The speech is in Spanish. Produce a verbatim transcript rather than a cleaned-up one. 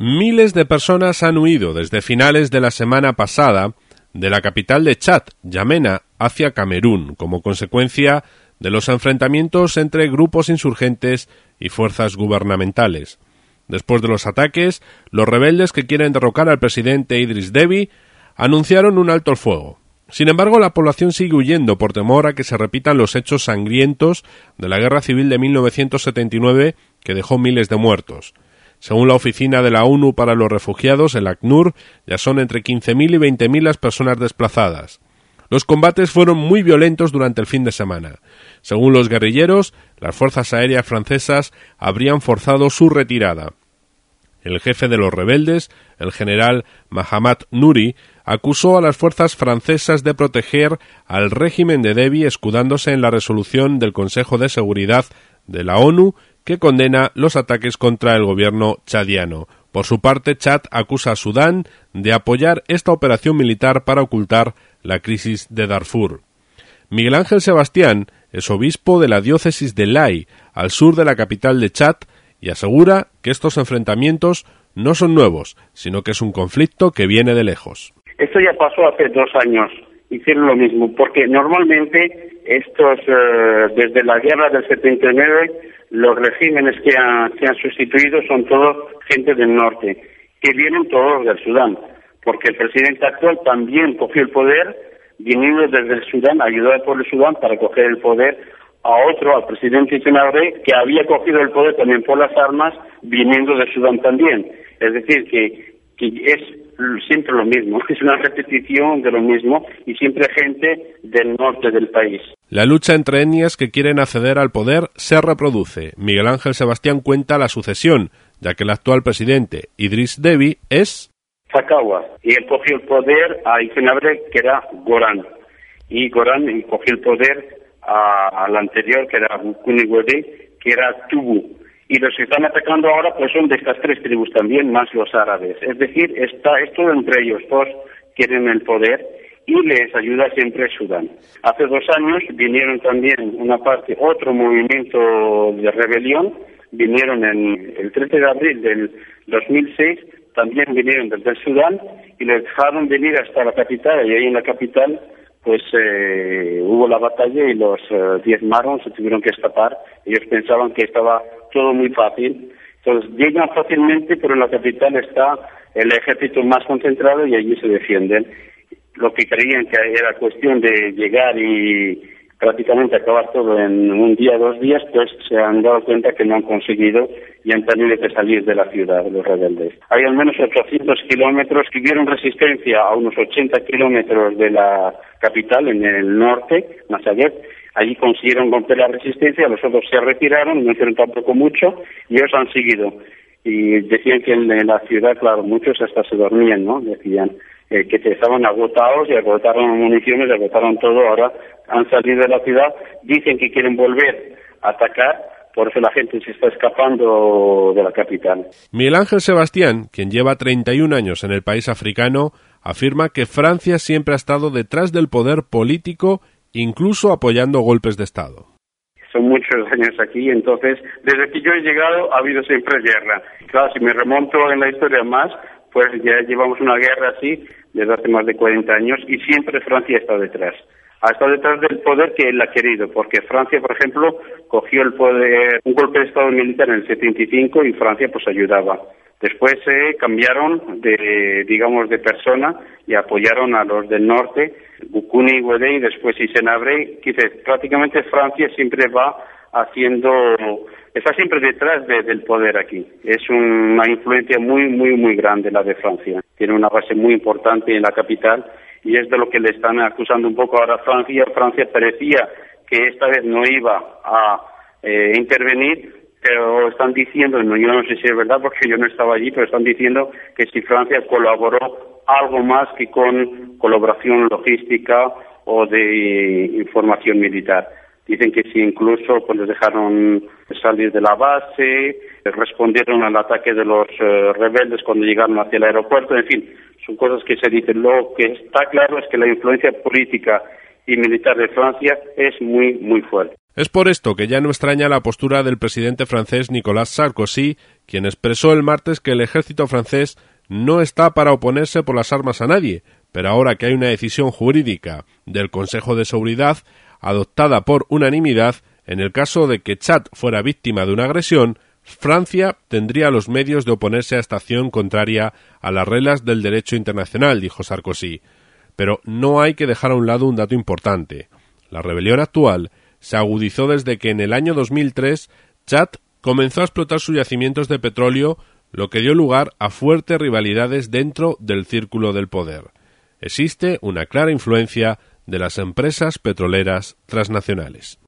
Miles de personas han huido desde finales de la semana pasada de la capital de Chad, N'Djamena, hacia Camerún, como consecuencia de los enfrentamientos entre grupos insurgentes y fuerzas gubernamentales. Después de los ataques, los rebeldes que quieren derrocar al presidente Idriss Déby anunciaron un alto el fuego. Sin embargo, la población sigue huyendo por temor a que se repitan los hechos sangrientos de la Guerra Civil de mil novecientos setenta y nueve, que dejó miles de muertos. Según la Oficina de la ONU para los Refugiados, el ACNUR, ya son entre quince mil y veinte mil las personas desplazadas. Los combates fueron muy violentos durante el fin de semana. Según los guerrilleros, las fuerzas aéreas francesas habrían forzado su retirada. El jefe de los rebeldes, el general Mahamat Nouri, acusó a las fuerzas francesas de proteger al régimen de Déby, escudándose en la resolución del Consejo de Seguridad de la ONU que condena los ataques contra el gobierno chadiano. Por su parte, Chad acusa a Sudán de apoyar esta operación militar para ocultar la crisis de Darfur. Miguel Ángel Sebastián es obispo de la diócesis de Lai, al sur de la capital de Chad, y asegura que estos enfrentamientos no son nuevos, sino que es un conflicto que viene de lejos. Esto ya pasó hace dos años, hicieron lo mismo, porque normalmente estos, eh, desde la guerra del setenta y nueve, los regímenes que han, que han sustituido son todos gente del norte, que vienen todos del Sudán, porque el presidente actual también cogió el poder, viniendo desde el Sudán, ayudado por el Sudán para coger el poder a otro, al presidente Tenabre, que había cogido el poder también por las armas, viniendo del Sudán también. Es decir, que, que es siempre lo mismo, es una repetición de lo mismo y siempre gente del norte del país. La lucha entre etnias que quieren acceder al poder se reproduce. Miguel Ángel Sebastián cuenta la sucesión, ya que el actual presidente, Idriss Déby, es Sakawa, y él cogió el poder a Tenabre, que era Gorán, y Gorán cogió el poder al anterior, que era Kuniwede, que era Tubu. Y los que están atacando ahora pues son de estas tres tribus también, más los árabes. Es decir, está esto entre ellos, todos quieren el poder y les ayuda siempre Sudán. Hace dos años vinieron también una parte, otro movimiento de rebelión, vinieron en el trece de abril del dos mil seis, también vinieron desde el Sudán y les dejaron venir hasta la capital, y ahí en la capital pues eh, hubo la batalla y los eh, diezmaron, se tuvieron que escapar. Ellos pensaban que estaba todo muy fácil. Entonces llegan fácilmente, pero en la capital está el ejército más concentrado y allí se defienden. Lo que creían que era cuestión de llegar y prácticamente acabar todo en un día, dos días, pues se han dado cuenta que no han conseguido y han tenido que salir de la ciudad, los rebeldes. Hay al menos ochocientos kilómetros que dieron resistencia a unos ochenta kilómetros de la capital, en el norte, Massaguet. Allí consiguieron romper la resistencia, los otros se retiraron, no hicieron tampoco mucho, y ellos han seguido. Y decían que en la ciudad, claro, muchos hasta se dormían, ¿no? Decían eh, que estaban agotados y agotaron municiones, agotaron todo, ahora han salido de la ciudad, dicen que quieren volver a atacar, por eso la gente se está escapando de la capital. Miguel Ángel Sebastián, quien lleva treinta y un años en el país africano, afirma que Francia siempre ha estado detrás del poder político, incluso apoyando golpes de Estado. Son muchos años aquí, entonces, desde que yo he llegado ha habido siempre guerra. Claro, si me remonto en la historia más, pues ya llevamos una guerra así desde hace más de cuarenta años y siempre Francia está detrás. Ha estado detrás del poder que él ha querido, porque Francia, por ejemplo, cogió el poder, un golpe de Estado militar en el setenta y cinco y Francia pues ayudaba. Después se eh, cambiaron de, digamos, de persona y apoyaron a los del norte, Gukuni, Wedei, después Isenabre, que prácticamente Francia siempre va haciendo, está siempre detrás de, del poder aquí. Es una influencia muy, muy, muy grande la de Francia. Tiene una base muy importante en la capital y es de lo que le están acusando un poco ahora a Francia. Francia parecía que esta vez no iba a eh, intervenir, pero están diciendo, no, yo no sé si es verdad porque yo no estaba allí, pero están diciendo que si Francia colaboró algo más que con colaboración logística o de información militar. Dicen que sí, incluso pues les dejaron salir de la base, respondieron al ataque de los uh, rebeldes cuando llegaron hacia el aeropuerto, en fin, son cosas que se dicen. Lo que está claro es que la influencia política y militar de Francia es muy, muy fuerte. Es por esto que ya no extraña la postura del presidente francés Nicolas Sarkozy, quien expresó el martes que el ejército francés no está para oponerse por las armas a nadie, pero ahora que hay una decisión jurídica del Consejo de Seguridad adoptada por unanimidad, en el caso de que Chad fuera víctima de una agresión, Francia tendría los medios de oponerse a esta acción contraria a las reglas del derecho internacional, dijo Sarkozy. Pero no hay que dejar a un lado un dato importante. La rebelión actual se agudizó desde que en el año dos mil tres Chad comenzó a explotar sus yacimientos de petróleo, lo que dio lugar a fuertes rivalidades dentro del círculo del poder. Existe una clara influencia de las empresas petroleras transnacionales.